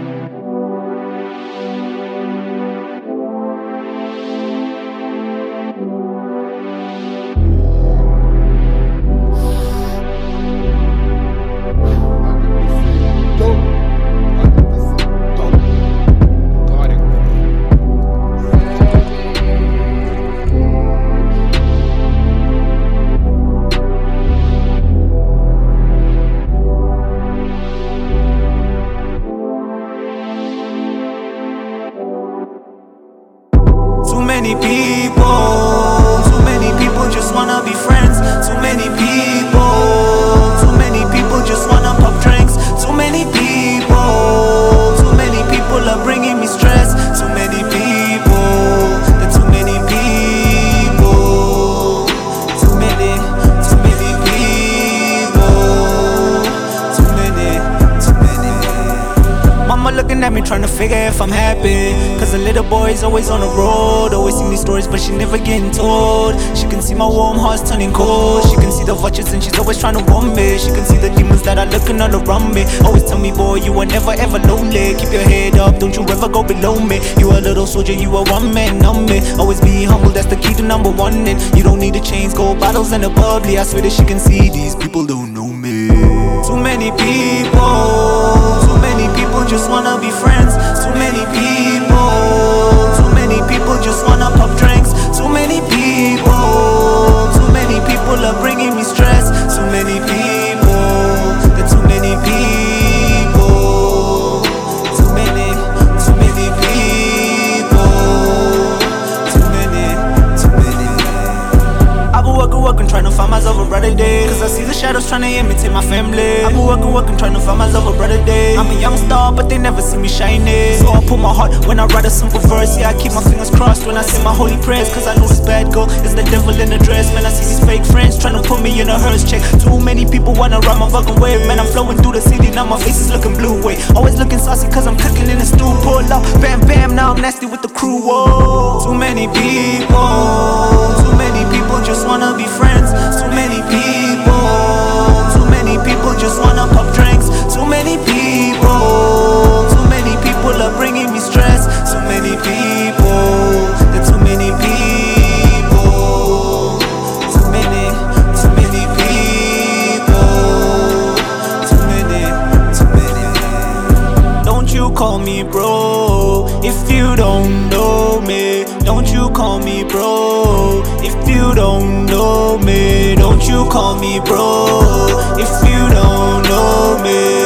Too many people just wanna be friends. Too many people just wanna pop drinks. Too many people are bringing me stress. Too many people, there are too many people. Too many people. Too many. Mama looking at me trying to figure if I'm happy, cause the little boy's always on the road. Always see these stories but she never getting told. She can see my warm heart's turning cold. She can see the vultures and she's always trying to warm me. She can see the demons that are looking all around me. Always tell me, boy, you are never ever lonely. Keep your head up, don't you ever go below me. You a little soldier, you a one man army. Always be humble, that's the key to number one. And you don't need the chains, gold bottles and the bubbly. I swear that she can see these people don't know me. Too many people just wanna be friends. Too many people just wanna pop drinks. Too many people are bringing me stress. Too many people, there are too many people. Too many people. Too many. I've been working, trying to find myself a brighter day. Cause I see the shadows trying to imitate my family. I've been working, trying to find myself a brighter day. I'm a young star, but they never see me shining. So I put my heart when I write a simple verse. Yeah, I keep my fingers crossed when I say my holy prayers. Cause I know this bad girl is the devil in the dress. Man, I see these fake friends trying to put me in a hearse check. Too many people wanna ride my fucking wave. Man, I'm flowing through the city, now my face is looking blue. Wait, always looking saucy cause I'm cooking in the stew. Pull up, bam, bam, now I'm nasty with the crew. Whoa. Too many people just wanna be friends. Too many people just wanna pop drinks. Too many people are bringing me stress. Too many people, there are too many people. Too many people. Too many. Don't you call me bro if you don't know me. Don't you call me bro if you don't know me. Don't you call me bro if you don't know me.